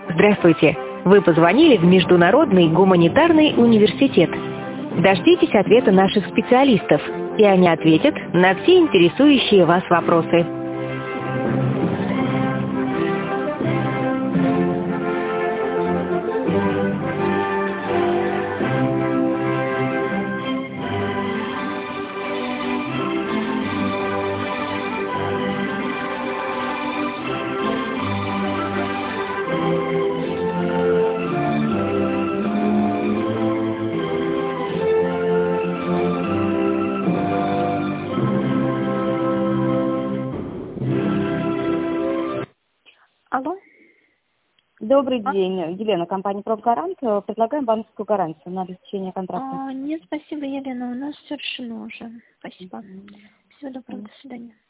Здравствуйте! Вы позвонили в Международный гуманитарный университет. Дождитесь ответа наших специалистов, и они ответят на все интересующие вас вопросы. Алло. Добрый день, Елена, компания «Профгарант». Предлагаем банковскую гарантию на обеспечение контракта. Нет, спасибо, Елена, у нас все решено уже. Спасибо. Всего доброго, до свидания.